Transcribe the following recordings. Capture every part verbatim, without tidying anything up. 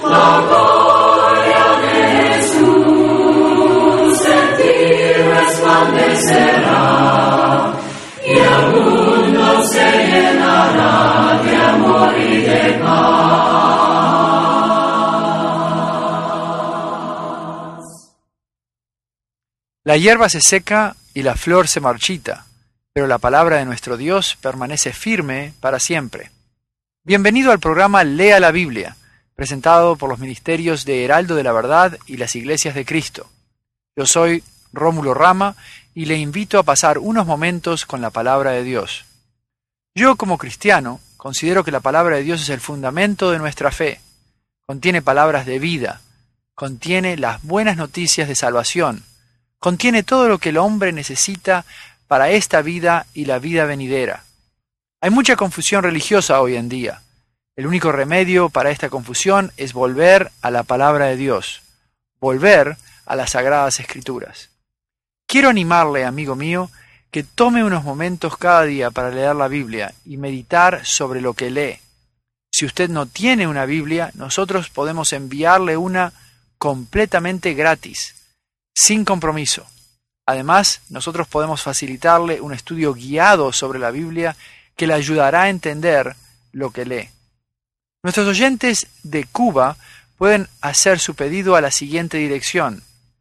La gloria de Jesús en ti resplandecerá, y el mundo se llenará de amor y de paz. La hierba se seca y la flor se marchita, pero la palabra de nuestro Dios permanece firme para siempre. Bienvenido al programa Lea la Biblia, presentado por los ministerios de Heraldo de la Verdad y las Iglesias de Cristo. Yo soy Rómulo Rama y le invito a pasar unos momentos con la palabra de Dios. Yo, como cristiano, considero que la palabra de Dios es el fundamento de nuestra fe. Contiene palabras de vida, contiene las buenas noticias de salvación, contiene todo lo que el hombre necesita para esta vida y la vida venidera. Hay mucha confusión religiosa hoy en día. El único remedio para esta confusión es volver a la palabra de Dios, volver a las Sagradas Escrituras. Quiero animarle, amigo mío, que tome unos momentos cada día para leer la Biblia y meditar sobre lo que lee. Si usted no tiene una Biblia, nosotros podemos enviarle una completamente gratis, sin compromiso. Además, nosotros podemos facilitarle un estudio guiado sobre la Biblia que le ayudará a entender lo que lee. Nuestros oyentes de Cuba pueden hacer su pedido a la siguiente dirección.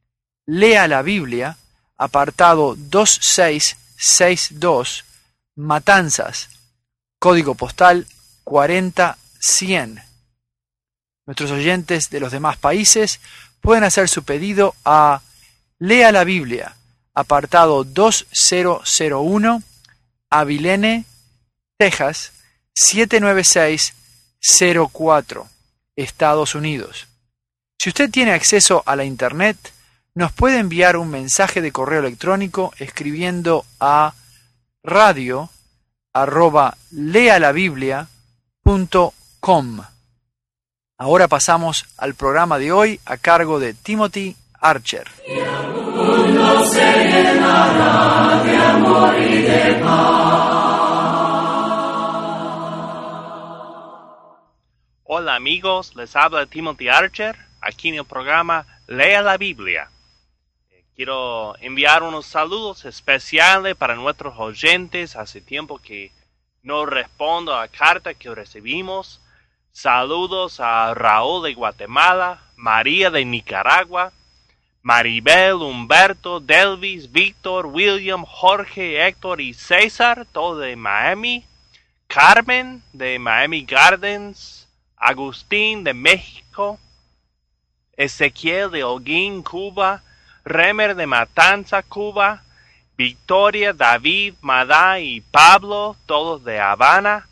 Lea la Biblia, apartado dos seis seis dos, Matanzas, código postal cuarenta cien. Nuestros oyentes de los demás países pueden hacer su pedido a Lea la Biblia, apartado dos mil uno, Abilene, Texas, siete nueve seis cero cuatro, Estados Unidos. Si usted tiene acceso a la Internet, nos puede enviar un mensaje de correo electrónico escribiendo a radio arroba lealabiblia punto com. Ahora pasamos al programa de hoy a cargo de Timothy Archer. Y el mundo se llenará de amor y de paz. Hola amigos, les habla Timothy Archer, aquí en el programa Lea la Biblia. Quiero enviar unos saludos especiales para nuestros oyentes. Hace tiempo que no respondo a la carta que recibimos. Saludos a Raúl de Guatemala, María de Nicaragua, Maribel, Humberto, Delvis, Víctor, William, Jorge, Héctor y César, todos de Miami, Carmen de Miami Gardens, Agustín de México, Ezequiel de Holguín, Cuba, Remer de Matanza, Cuba, Victoria, David, Madá y Pablo, todos de Habana,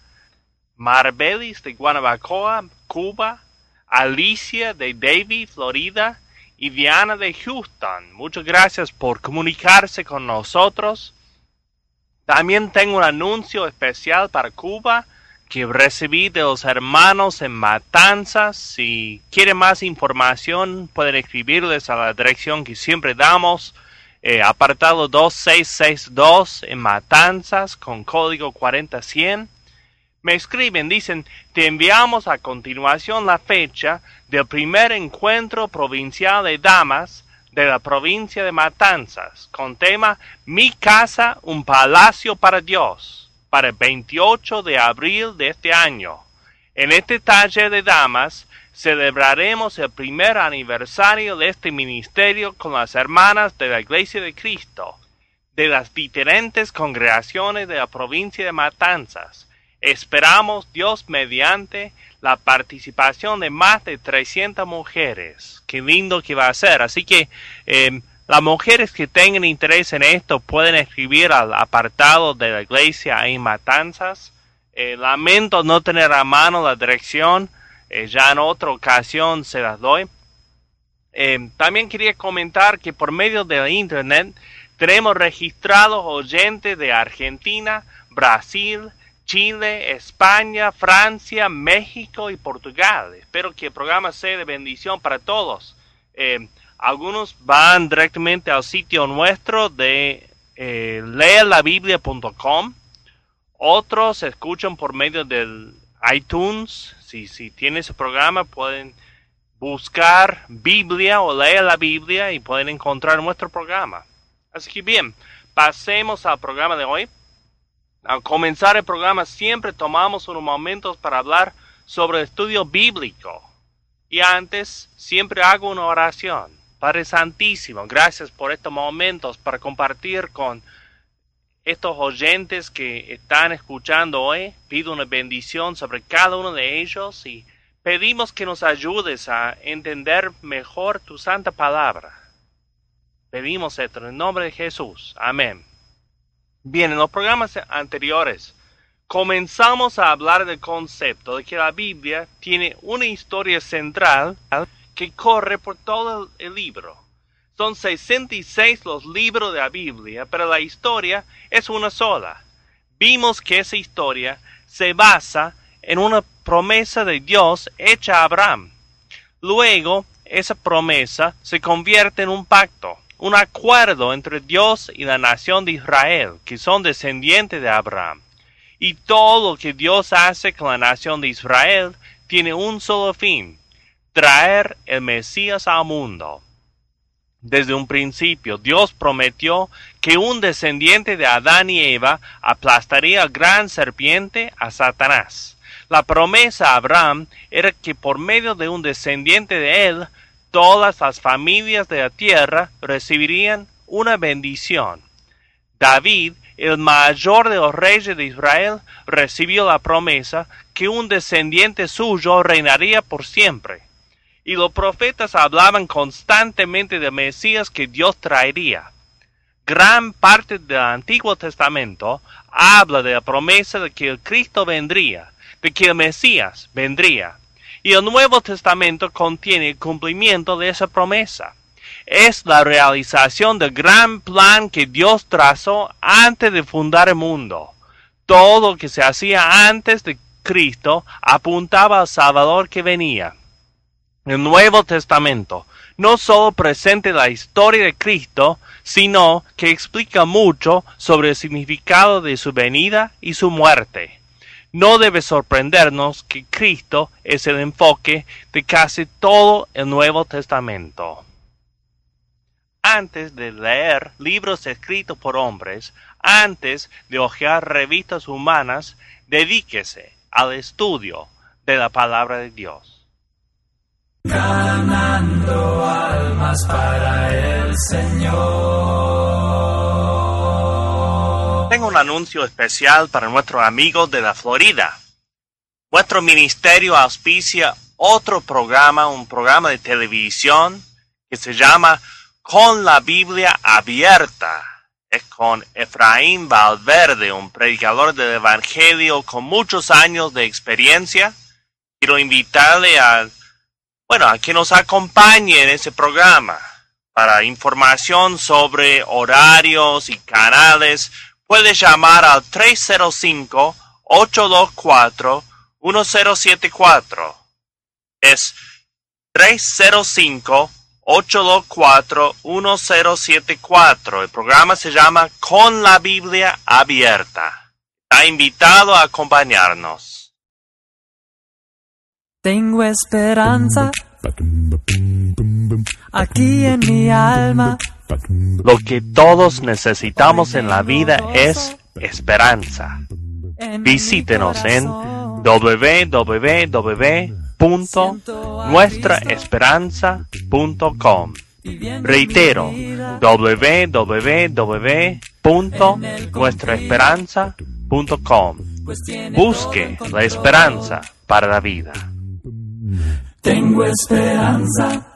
Marbelis de Guanabacoa, Cuba, Alicia de Davie, Florida, y Diana de Houston. Muchas gracias por comunicarse con nosotros. También tengo un anuncio especial para Cuba que recibí de los hermanos en Matanzas. Si quieren más información, pueden escribirles a la dirección que siempre damos, eh, apartado dos seis seis dos en Matanzas con código cuarenta cien. Me escriben, dicen, te enviamos a continuación la fecha del primer encuentro provincial de damas de la provincia de Matanzas, con tema Mi casa, un palacio para Dios, para el veintiocho de abril de este año. En este taller de damas celebraremos el primer aniversario de este ministerio con las hermanas de la Iglesia de Cristo, de las diferentes congregaciones de la provincia de Matanzas. Esperamos, Dios mediante, la participación de más de trescientas mujeres. Qué lindo que va a ser. Así que eh, las mujeres que tengan interés en esto pueden escribir al apartado de la iglesia en Matanzas. Eh, lamento no tener a mano la dirección. Eh, ya en otra ocasión se las doy. Eh, también quería comentar que por medio de la internet tenemos registrados oyentes de Argentina, Brasil, Chile, España, Francia, México y Portugal. Espero que el programa sea de bendición para todos. Eh, algunos van directamente al sitio nuestro de eh, lea la biblia punto com. Otros escuchan por medio del iTunes. Si, si tienen ese programa pueden buscar Biblia o leer la Biblia y pueden encontrar nuestro programa. Así que bien, pasemos al programa de hoy. Al comenzar el programa siempre tomamos unos momentos para hablar sobre el estudio bíblico. Y antes siempre hago una oración. Padre Santísimo, gracias por estos momentos para compartir con estos oyentes que están escuchando hoy. Pido una bendición sobre cada uno de ellos y pedimos que nos ayudes a entender mejor tu santa palabra. Pedimos esto en el nombre de Jesús. Amén. Bien, en los programas anteriores comenzamos a hablar del concepto de que la Biblia tiene una historia central que corre por todo el libro. Son sesenta y seis los libros de la Biblia, pero la historia es una sola. Vimos que esa historia se basa en una promesa de Dios hecha a Abraham. Luego, esa promesa se convierte en un pacto, un acuerdo entre Dios y la nación de Israel, que son descendientes de Abraham. Y todo lo que Dios hace con la nación de Israel tiene un solo fin: traer el Mesías al mundo. Desde un principio, Dios prometió que un descendiente de Adán y Eva aplastaría al gran serpiente, a Satanás. La promesa a Abraham era que por medio de un descendiente de él, todas las familias de la tierra recibirían una bendición. David, el mayor de los reyes de Israel, recibió la promesa que un descendiente suyo reinaría por siempre. Y los profetas hablaban constantemente del Mesías que Dios traería. Gran parte del Antiguo Testamento habla de la promesa de que el Cristo vendría, de que el Mesías vendría. Y el Nuevo Testamento contiene el cumplimiento de esa promesa. Es la realización del gran plan que Dios trazó antes de fundar el mundo. Todo lo que se hacía antes de Cristo apuntaba al Salvador que venía. El Nuevo Testamento no solo presenta la historia de Cristo, sino que explica mucho sobre el significado de su venida y su muerte. No debe sorprendernos que Cristo es el enfoque de casi todo el Nuevo Testamento. Antes de leer libros escritos por hombres, antes de hojear revistas humanas, dedíquese al estudio de la palabra de Dios. Ganando almas para el Señor. Tengo un anuncio especial para nuestros amigos de la Florida. Nuestro ministerio auspicia otro programa, un programa de televisión que se llama Con la Biblia Abierta. Es con Efraín Valverde, un predicador del Evangelio con muchos años de experiencia. Quiero invitarle a Bueno, a que nos acompañe en ese programa. Para información sobre horarios y canales, puede llamar al tres cero cinco, ocho dos cuatro, uno cero siete cuatro. Es tres cero cinco, ocho dos cuatro, uno cero siete cuatro. El programa se llama Con la Biblia Abierta. Está invitado a acompañarnos. Tengo esperanza aquí en mi alma. Lo que todos necesitamos en la vida es esperanza. Visítenos en doble u doble u doble u punto nuestra esperanza punto com. Reitero, doble u doble u doble u punto nuestra esperanza punto com. Busque la esperanza para la vida. Tengo esperanza.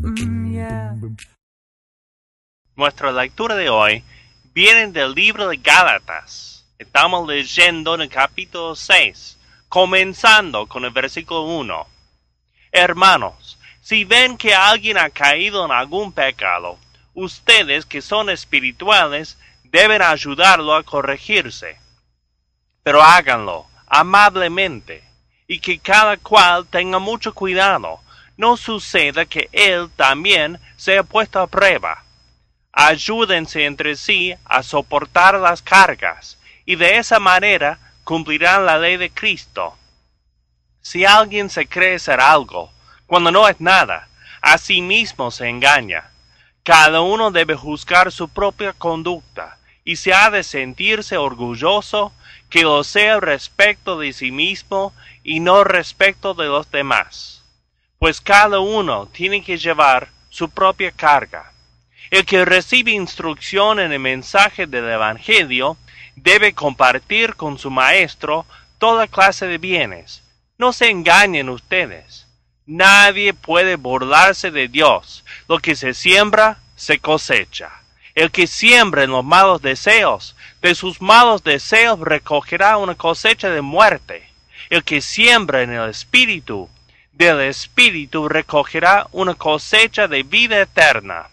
Nuestra lectura de hoy viene del libro de Gálatas. Estamos leyendo en el capítulo seis, comenzando con el versículo uno. Hermanos, si ven que alguien ha caído en algún pecado, ustedes que son espirituales deben ayudarlo a corregirse. Pero háganlo amablemente, y que cada cual tenga mucho cuidado. No suceda que él también sea puesto a prueba. Ayúdense entre sí a soportar las cargas, y de esa manera cumplirán la ley de Cristo. Si alguien se cree ser algo, cuando no es nada. A sí mismo se engaña. Cada uno debe juzgar su propia conducta, y si ha de sentirse orgulloso, que lo sea respecto de sí mismo y no respecto de los demás. Pues cada uno tiene que llevar su propia carga. El que recibe instrucción en el mensaje del Evangelio debe compartir con su maestro toda clase de bienes. No se engañen ustedes. Nadie puede burlarse de Dios. Lo que se siembra, se cosecha. El que siembra en los malos deseos, de sus malos deseos recogerá una cosecha de muerte. El que siembra en el Espíritu, del Espíritu recogerá una cosecha de vida eterna.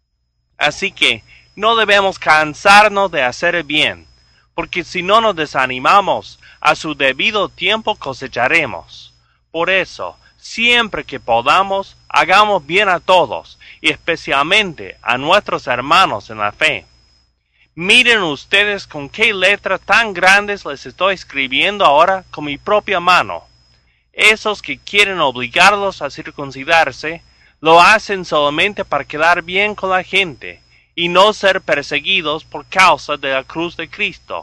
Así que no debemos cansarnos de hacer el bien, porque si no nos desanimamos, a su debido tiempo cosecharemos. Por eso, siempre que podamos, hagamos bien a todos, y especialmente a nuestros hermanos en la fe. Miren ustedes con qué letras tan grandes les estoy escribiendo ahora con mi propia mano. Esos que quieren obligarlos a circuncidarse, lo hacen solamente para quedar bien con la gente, y no ser perseguidos por causa de la cruz de Cristo.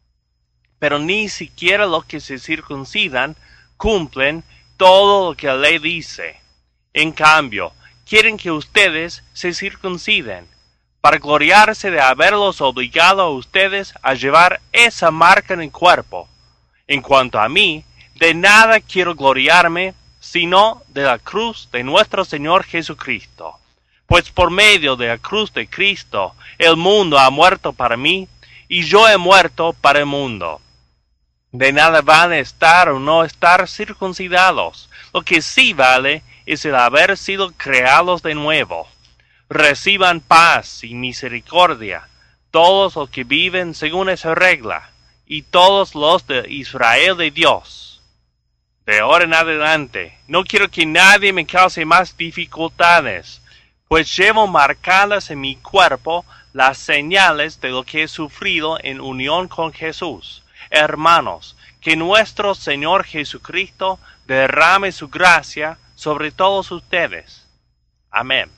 Pero ni siquiera los que se circuncidan cumplen todo lo que la ley dice. En cambio, quieren que ustedes se circunciden, para gloriarse de haberlos obligado a ustedes a llevar esa marca en el cuerpo. En cuanto a mí, de nada quiero gloriarme, sino de la cruz de nuestro Señor Jesucristo. Pues por medio de la cruz de Cristo, el mundo ha muerto para mí, y yo he muerto para el mundo. De nada vale estar o no estar circuncidados. Lo que sí vale es el haber sido creados de nuevo. Reciban paz y misericordia todos los que viven según esa regla, y todos los de Israel de Dios. De ahora en adelante, no quiero que nadie me cause más dificultades, pues llevo marcadas en mi cuerpo las señales de lo que he sufrido en unión con Jesús. Hermanos, que nuestro Señor Jesucristo derrame su gracia sobre todos ustedes. Amén.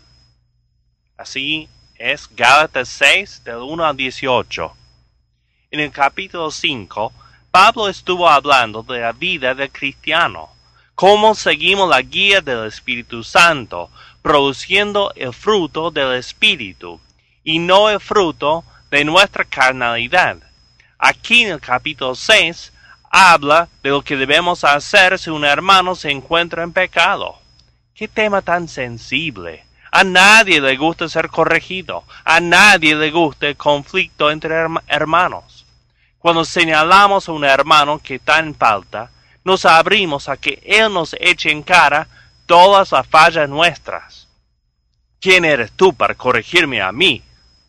Así es Gálatas seis, del uno al dieciocho. En el capítulo cinco, Pablo estuvo hablando de la vida del cristiano, cómo seguimos la guía del Espíritu Santo, produciendo el fruto del Espíritu, y no el fruto de nuestra carnalidad. Aquí en el capítulo seis, habla de lo que debemos hacer si un hermano se encuentra en pecado. ¡Qué tema tan sensible! A nadie le gusta ser corregido, a nadie le gusta el conflicto entre hermanos. Cuando señalamos a un hermano que está en falta, nos abrimos a que él nos eche en cara todas las fallas nuestras. ¿Quién eres tú para corregirme a mí?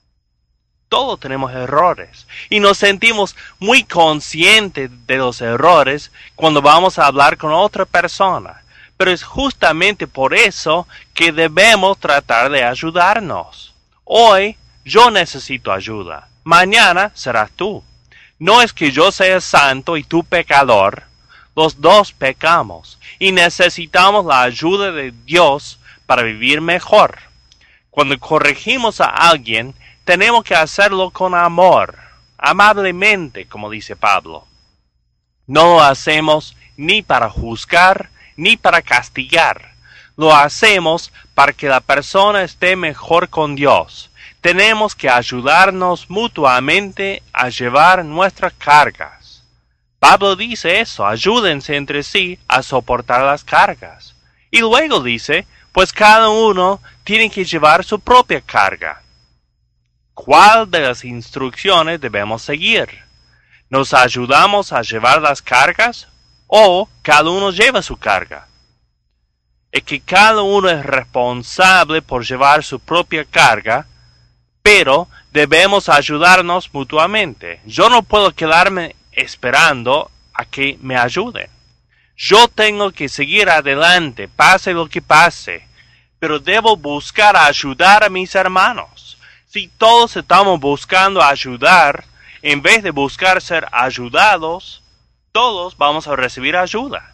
Todos tenemos errores y nos sentimos muy conscientes de los errores cuando vamos a hablar con otra persona. Pero es justamente por eso que debemos tratar de ayudarnos. Hoy yo necesito ayuda. Mañana serás tú. No es que yo sea santo y tú pecador. Los dos pecamos y necesitamos la ayuda de Dios para vivir mejor. Cuando corregimos a alguien, tenemos que hacerlo con amor, amablemente, como dice Pablo. No lo hacemos ni para juzgar, ni para castigar. Lo hacemos para que la persona esté mejor con Dios. Tenemos que ayudarnos mutuamente a llevar nuestras cargas. Pablo dice eso, ayúdense entre sí a soportar las cargas. Y luego dice, pues cada uno tiene que llevar su propia carga. ¿Cuál de las instrucciones debemos seguir? ¿Nos ayudamos a llevar las cargas o cada uno lleva su carga? Es que cada uno es responsable por llevar su propia carga, pero debemos ayudarnos mutuamente. Yo no puedo quedarme esperando a que me ayuden. Yo tengo que seguir adelante, pase lo que pase, pero debo buscar ayudar a mis hermanos. Si todos estamos buscando ayudar, en vez de buscar ser ayudados, todos vamos a recibir ayuda.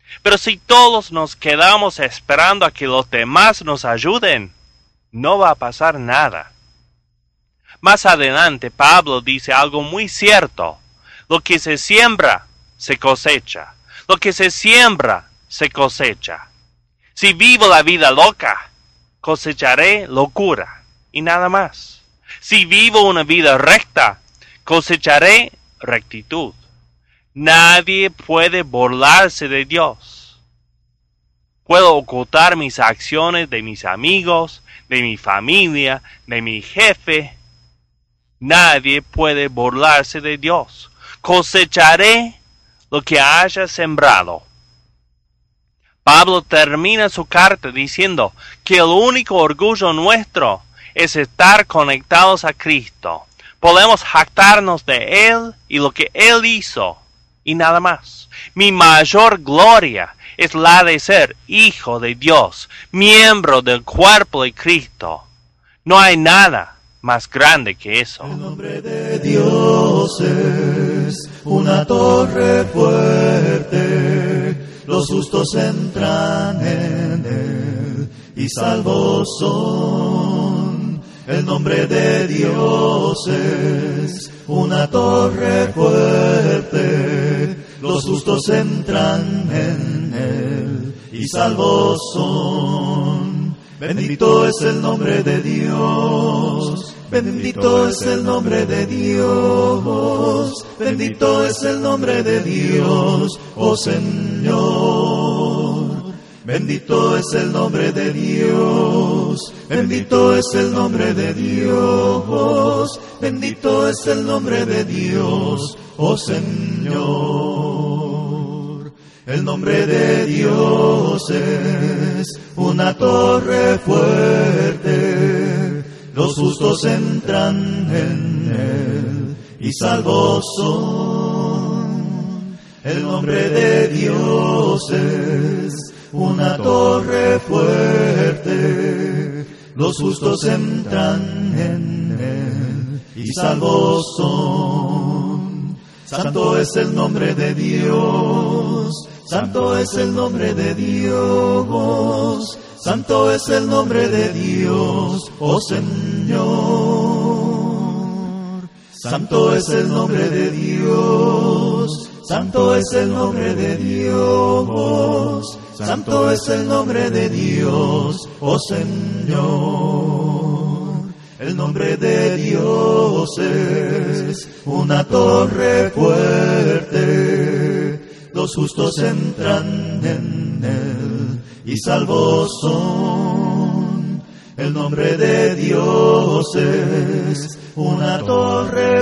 Pero si todos nos quedamos esperando a que los demás nos ayuden, no va a pasar nada. Más adelante, Pablo dice algo muy cierto. Lo que se siembra, se cosecha. Lo que se siembra, se cosecha. Si vivo la vida loca, cosecharé locura y nada más. Si vivo una vida recta, cosecharé rectitud. Nadie puede burlarse de Dios. Puedo ocultar mis acciones de mis amigos, de mi familia, de mi jefe. Nadie puede burlarse de Dios. Cosecharé lo que haya sembrado. Pablo termina su carta diciendo que el único orgullo nuestro es estar conectados a Cristo. Podemos jactarnos de Él y lo que Él hizo y nada más. Mi mayor gloria es la de ser hijo de Dios, miembro del cuerpo de Cristo. No hay nada más grande que eso. El nombre de Dios es una torre fuerte, los justos entran en él y salvos son. El nombre de Dios es una torre fuerte, los justos entran en él y salvos son. Bendito es el nombre de Dios, bendito es el nombre de Dios, bendito es el nombre de Dios, oh Señor. Bendito es el nombre de Dios, bendito es el nombre de Dios, bendito es el nombre de Dios, oh Señor. El nombre de Dios es una torre fuerte, los justos entran en él y salvos son. El nombre de Dios es una torre fuerte, los justos entran en él y salvos son. Santo es el nombre de Dios, santo es el nombre de Dios, santo es el nombre de Dios, oh Señor. Santo es el nombre de Dios, santo es el nombre de Dios, santo es el nombre de Dios, oh Señor. El nombre de Dios es una torre fuerte, los justos entran en él y salvos son. El nombre de Dios es una torre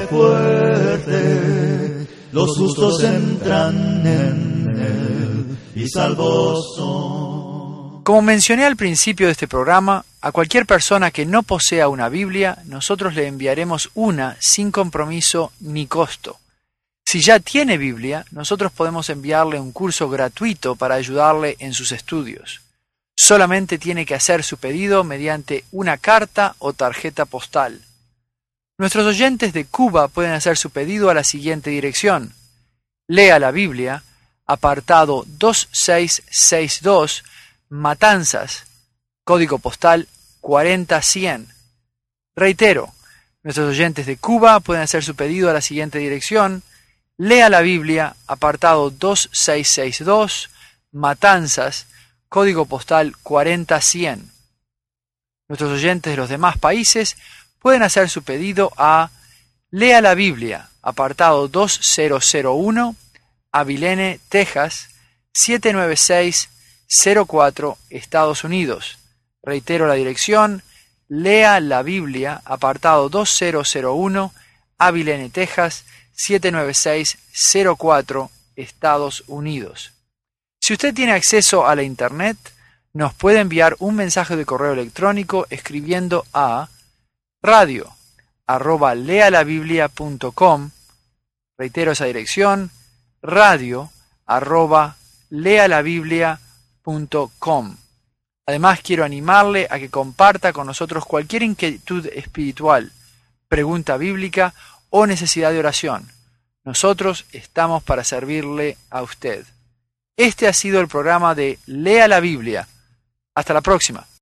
fuerte, los justos entran en él y salvos son. Como mencioné al principio de este programa, a cualquier persona que no posea una Biblia, nosotros le enviaremos una sin compromiso ni costo. Si ya tiene Biblia, nosotros podemos enviarle un curso gratuito para ayudarle en sus estudios. Solamente tiene que hacer su pedido mediante una carta o tarjeta postal. Nuestros oyentes de Cuba pueden hacer su pedido a la siguiente dirección. Lea la Biblia, apartado dos seis seis dos, Matanzas, código postal cuarenta cien. Reitero, nuestros oyentes de Cuba pueden hacer su pedido a la siguiente dirección. Lea la Biblia, apartado dos seis seis dos, Matanzas, código postal cuarenta cien. Nuestros oyentes de los demás países pueden hacer su pedido a Lea la Biblia, apartado dos mil uno, Abilene, Texas, siete nueve seis cero cuatro, Estados Unidos. Reitero la dirección, Lea la Biblia, apartado dos mil uno, Abilene, Texas, siete nueve seis cero cuatro, Estados Unidos. Si usted tiene acceso a la Internet, nos puede enviar un mensaje de correo electrónico escribiendo a radio arroba lealabiblia punto com. Reitero esa dirección, radio arroba lealabiblia punto com. Además, quiero animarle a que comparta con nosotros cualquier inquietud espiritual, pregunta bíblica o necesidad de oración. Nosotros estamos para servirle a usted. Este ha sido el programa de Lea la Biblia. Hasta la próxima.